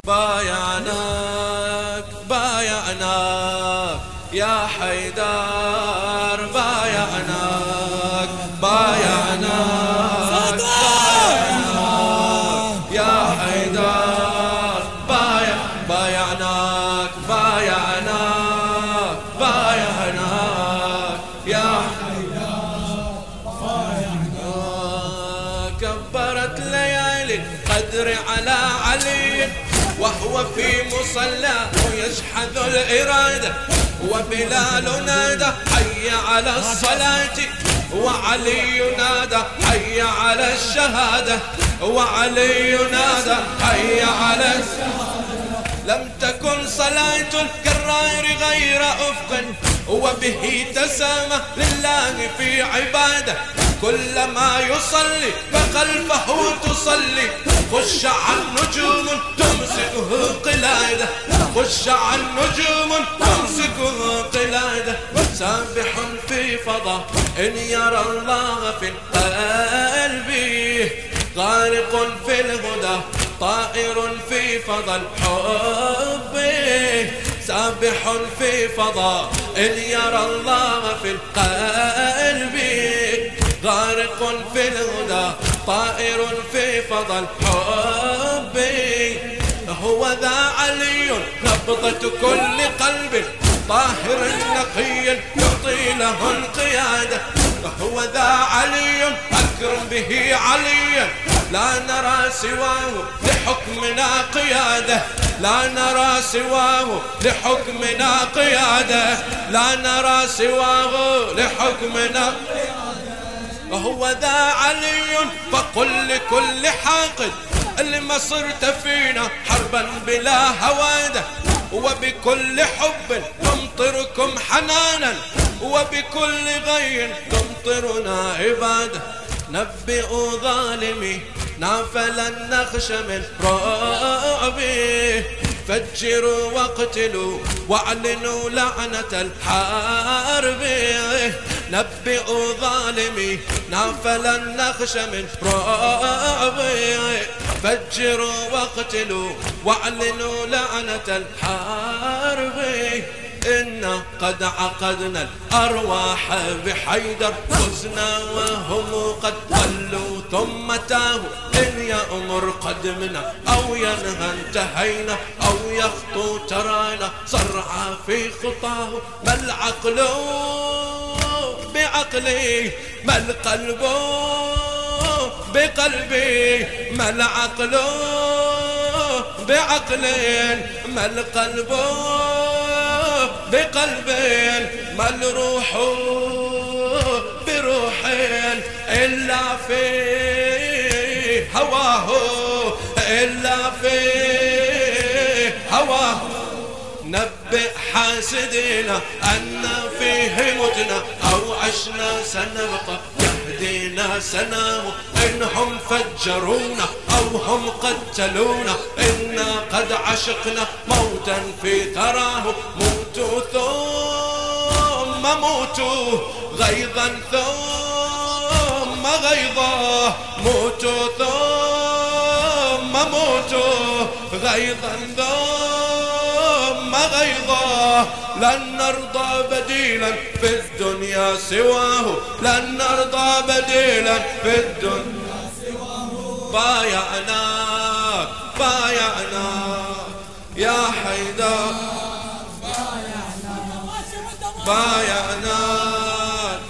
بايعناك بايعناك يا حيدر، بايعناك بايعناك يا حيدر، بايعناك بايعناك بايعناك يا حيدر، بايعناك. كبرت ليالي قدر على علي وهو في مصلاه يجحد الإرادة، وبلال نادى حي على الصلاة، وعلي نادى حي على الشهادة، وعلي نادى حي على الشهادة. لم تكن صلاة الكرار غير أفق، وبه تسامى لله في عباده، كلما يصلي فخلفه تصلي، خش عن نجوم تمسكه قلاده، خش عن نجوم تمسكه قلاده. سابح في فضاء إن يرى الله في القلب، غارق في الهدى طائر في فضاء الحب، سابح في فضاء إن يرى الله في القلب، غارق في الهدى طائر في فضاء الحب. هو ذا علي نبضة كل قلب طاهر نقي يعطي له القيادة، هو ذا علي أكرم به عليا، لا نرى سواه لحكمنا قيادة، لا نرى سواه لحكمنا قيادة، لا نرى سواه لحكمنا قيادة. وهو ذا علي فقل لكل حاقد لما صرت فينا حربا بلا هوادة، وبكل حب تمطركم حنانا، وبكل غي تمطرنا عبادة. نبئوا ظالمي نافلا نخش من رعبه، فجروا واقتلوا واعلنوا لعنة الحرب. نبئوا ظالمي نافلا نخش من رعبه، فجروا واقتلوا واعلنوا لعنة الحرب. إنا قد عقدنا الأرواح بحيدر، فزنا وهم قد ضلوا ثم تاهوا، إن يأمر قدمنا أو ينهى انتهينا، أو يخطو ترانا صرعى في خطاه. ما العقل بعقلي، ما القلب بقلبي، ما العقل بعقل، ما القلب بقلبين، ما الروح بروحين، إلا في هواه، إلا في هواه. نبئ حاسدنا أن فيه متنا، أو عشنا سنبقى يهدينا سنام. إنهم فجرونا أو هم قتلونا، إنا قد عشقنا موتا في ثراه. موتوا ثم موتوا غيظا ثم غيظا، موتوا ثم موتوا غيظا ثم غيظا. لن نرضى بديلا في الدنيا سواه، لن نرضى بديلا في الدنيا سواه. بايعناك بايعناك يا حيدر، بايعناك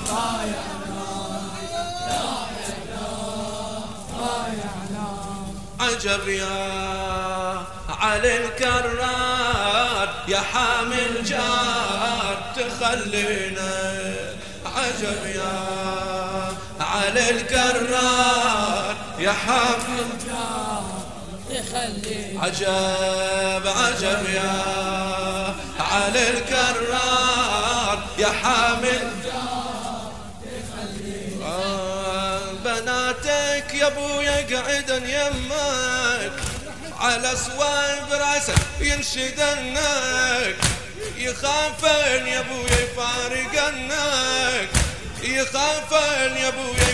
عجب يا علي الكرار، يا حامل جار تخلينا. عجب يا علي الكرار، يا حامل جار تخلينا. عجب عجب يا علي الكرار، يا حامل جار تخلينا. بناتك يا ابويا قعدن يمك، على صواب راسك ينشدنك، يخافن يا ابويا يفارقنك، يخافن يا ابويا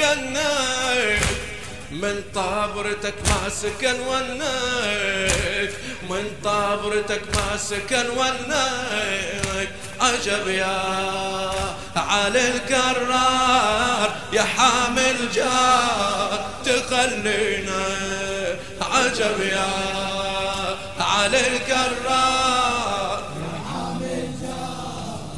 يفارقنك. من طابرتك ما سكن ونك، ومن طابرتك ما سكن ونك. عجب يا علي الكرار يا حامل جار تخلينا. عجب يا علي الكرار يا حامل جار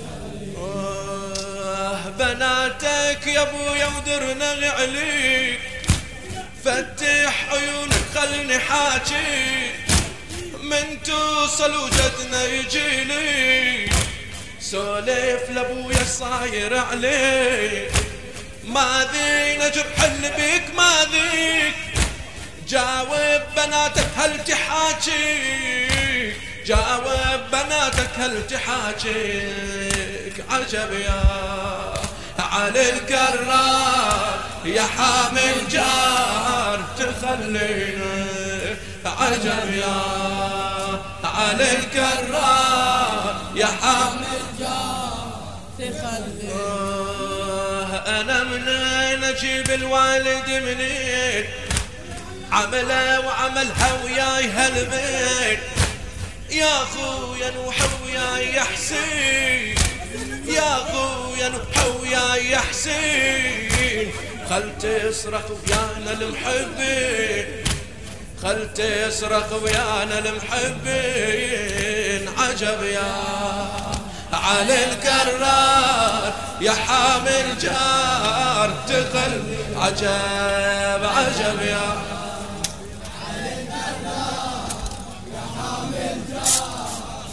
تخلينا. بناتك يا ابويا ودرنا عليك، فتح عيونك خلني حاجي، من توصل وجدنا يجيلي، سولف لابويا صاير عليك، ما ذي نجرح اللي بيك ما ذيك، جاوب بناتك هل تحاجيك، جاوب بناتك هل تحاجيك. عجب يا علي الكرار يا حامل جار تخلينا. عجب يا علي الكرار يا حامل جار تخلينا. أنا منين أجيب الوالد منين، عمله وعملها وياي هالبيت، يا خويا نوح وياي حسين، يا خويا نوح وياي حسين، خل تصرخ ويانا المحبين، خل تصرخ ويانا المحبين. عجب يا علي الكرار يا حامل جار تخل. عجب عجب يا علي الكرار يا حامل جار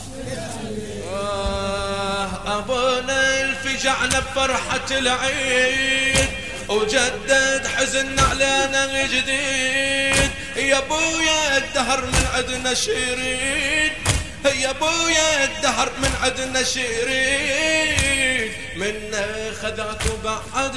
تخل. أبونا الفجعنا بفرحة العيد، وجدد حزن علينا جديد، يا ابويا الدهر من عدنا شريد، يا ابويا الدهر من عدنا شريد، منا خذعت وبعد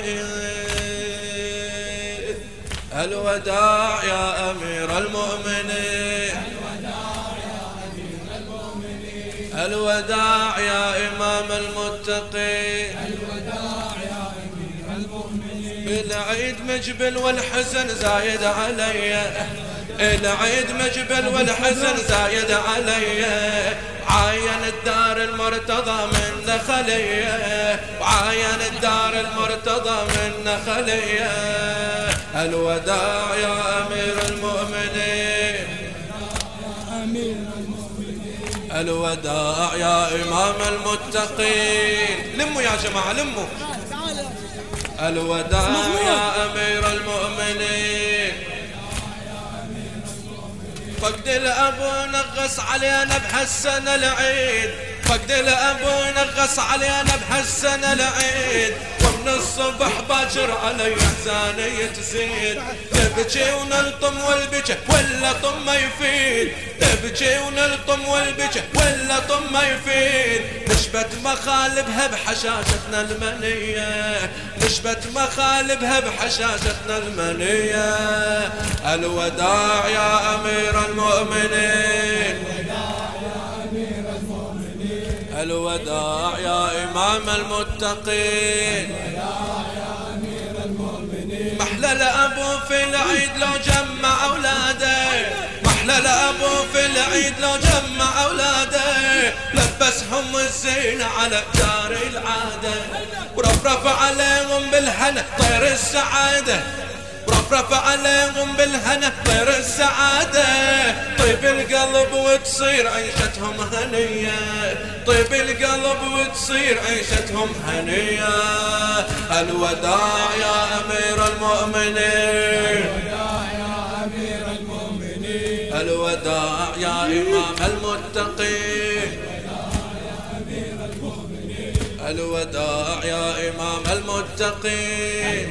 بعيد. الوداع يا امير المؤمنين، الوداع يا امير المؤمنين، الوداع يا امام المتقين، الوداع يا امير المؤمنين. العيد مجبل والحزن زايد علي، العيد مجبل والحزن زايد علي، عاين الدار المرتضى من خليه، وعاين الدار المرتضى من خليه. الوداع يا امير المؤمنين، الوداع يا امام المتقين. لموا يا جماعه لموا. الوداع يا امير المؤمنين. فقد الابو نغص علينا بهالسنه العيد، فقد الابو نغص علينا بهالسنه العيد، ومن الصبح باكر علي احزاني تزيد، تبكي ونلطم والبكي ولا طم ما يفيد، تبكي ونلطم والبكي ولا طم ما يفيد. نشبت مخالبها بحشاشتنا المنيه، نشبت مخالبها بحشاشتنا المنيه. الوداع يا امير المؤمنين، الوداع يا امام المتقين. محلى الابو في العيد لو جمع اولاده، محلى الابو في العيد لو جمع اولاده، لبسهم الزين على دار العاده، ورفرف عليهم بالهنا طير السعاده، ورفرف عليهم بالهنا طير السعاده. طيب القلب وتصير عيشتهم هنيه، طيب القلب وتصير عيشتهم هنيه. الوداع يا امير المؤمنين، الوداع يا امام المتقين، الوداع يا امام المتقين.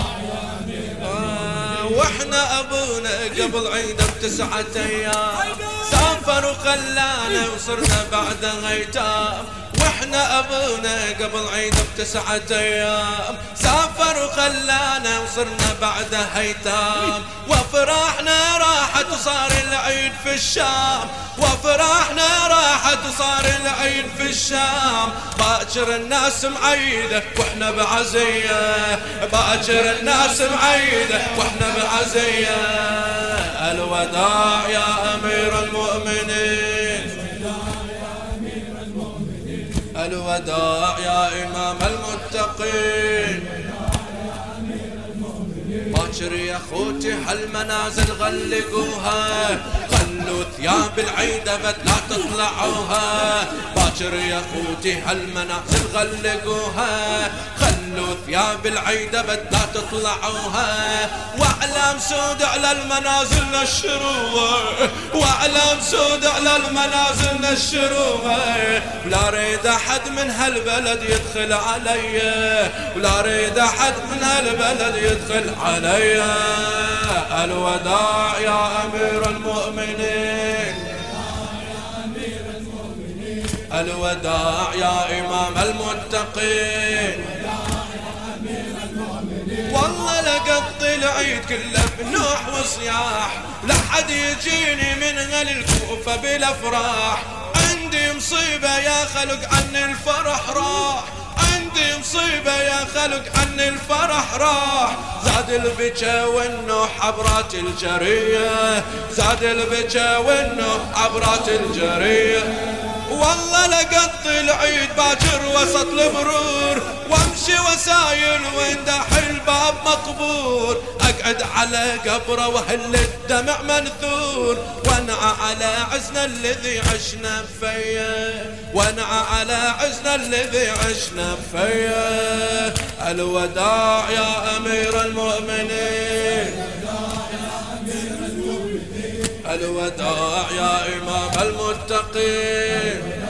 واحنا ابونا قبل عيده بتسعة ايام سافر وخلانا وصرنا بعده ايتام، واحنا ابونا قبل عيده بتسعة ايام سافر وخلانا وصرنا بعده ايتام، وافراحنا راحت وصار العيد في الشام، وافراحنا راحت وصار العيد في الشام. باكر الناس معيده واحنا بعزيه، باكر الناس معيده واحنا بعزيه. الوداع يا امير المؤمنين، المؤمنين. الوداع يا إمام المتقين. باكر يا اخوتي هالمنازل غلقوها، خلوا ثياب العيد ابد لا تطلعوها. باكر يا اخوتي هالمنازل غلقوها، خلوا ثياب العيد ابد لا تطلعوها. واعلام سود على المنازل نشروها، واعلام سود على المنازل نشروها. ولا اريد احد من هالبلد يدخل علي، ولا اريد احد من هالبلد يدخل علي. الوداع يا امير المؤمنين. الوداع يا امام المتقين. والله لقضي العيد كله بنوح وصياح، لا حد يجيني من اهل الكوفه بالافراح. عندي مصيبه يا خلق عني الفرح راح، عندي مصيبة يا خلق عني الفرح راح. زاد البكا والنوح عبرات الجرية، زاد البكا والنوح عبرات الجرية. والله لقضي العيد باكر وسط البرور، وامشي وسايل ويندح الباب مقبور. اقعد على قبره وهل الدمع منثور، وانعى على عزنا الذي عشنا فيه، وانعى على عزنا الذي عشنا فيه. الوداع يا امير المؤمنين. الوداع يا امام المتقين.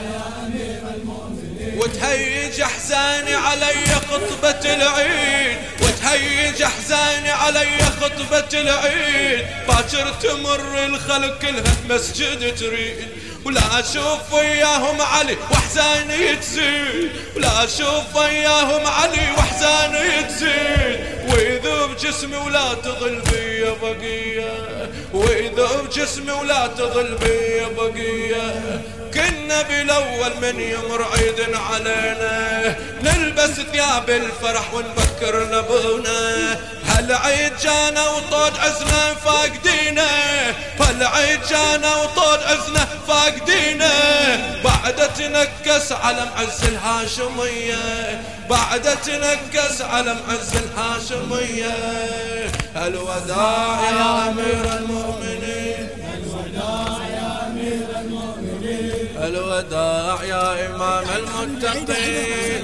وتهيج احزاني علي خطبة العيد، وتهيج احزاني علي خطبة العيد. باكر تمر الخلق كلها مسجد تريد، ولا اشوف وياهم علي واحزاني تزيد، ولا اشوف وياهم علي واحزاني تزيد. ويذوب جسمي ولا تظل بي بقيه، ويذوب جسمي ولا تظل بي بقيه. كنا بالاول من يمر عيد علينا، نلبس ثياب الفرح ونفكر نبونا. هالعيد جانا وطود عزنا فاقدينا، هالعيد جانا وطود عزنا فاقدينا. بعد تنكس على معز الهاشمية، بعد تنكس على معز الهاشمية. الوداع يا امير المؤمنين. الوداع يا امير المؤمنين. الوداع يا امام المتقين.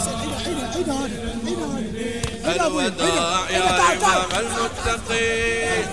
الوداع يا امام المتقين.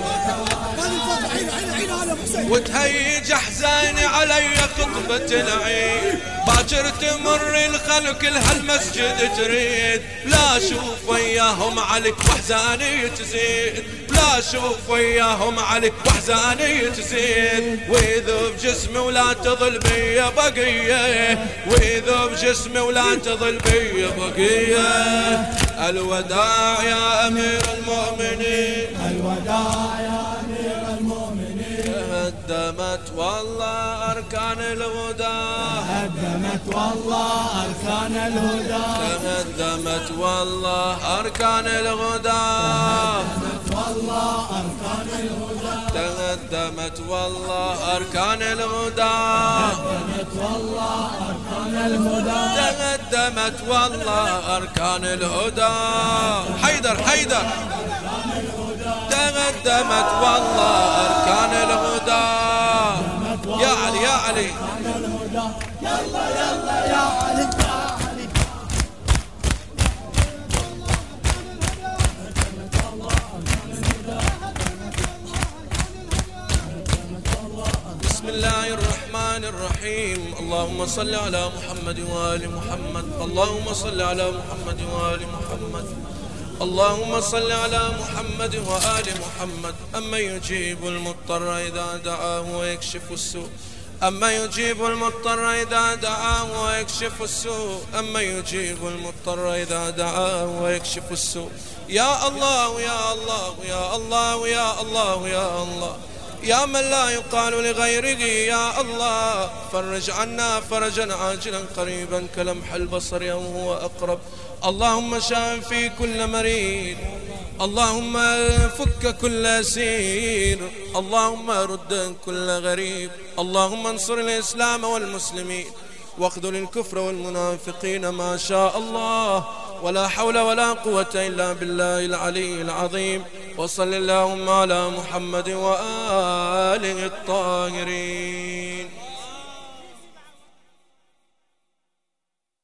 وتهيج احزاني علي خطبة العيد. باكر تمر الخلق كلها المسجد تريد، لا اشوف وياهم عليك واحزاني تزيد، لا اشوف وياهم عليك واحزاني تزيد. ويذوب جسمي ولا تظل بي بقيه، ويذوب جسمي ولا تظل بي بقيه. الوداع يا امير المؤمنين. الوداع يا امير المؤمنين. تهدمت والله اركان الهدى، تهدمت والله اركان الهدى، تهدمت والله اركان الهدى، تهدمت والله اركان الهدى، تهدمت والله اركان الهدى، تهدمت والله اركان الهدى، تهدمت والله اركان الهدى. حيدر حيدر. تقدمت والله أركان الهدى. يا علي يا علي. يلا يلا يا علي. بسم الله الرحمن الرحيم. اللهم صل على محمد وآل محمد، اللهم صل على محمد وآل محمد، اللهم صل على محمد وآل محمد. أما يجيب المضطر إذا دعاه ويكشف السوء، أما يجيب المضطر إذا دعاه ويكشف السوء، أما يجيب المضطر إذا دعاه ويكشف السوء. يا الله يا الله يا الله يا الله يا الله، يا من لا يقال لغيره يا الله. فرج عنا فرجا عاجلا قريبا كلمح البصر أو هو أقرب. اللهم شافي كل مريض، اللهم فك كل أسير، اللهم رد كل غريب، اللهم انصر الإسلام والمسلمين واخذل الكفر والمنافقين ما شاء الله، ولا حول ولا قوة إلا بالله العلي العظيم. وصل اللهم على محمد وآله الطاهرين.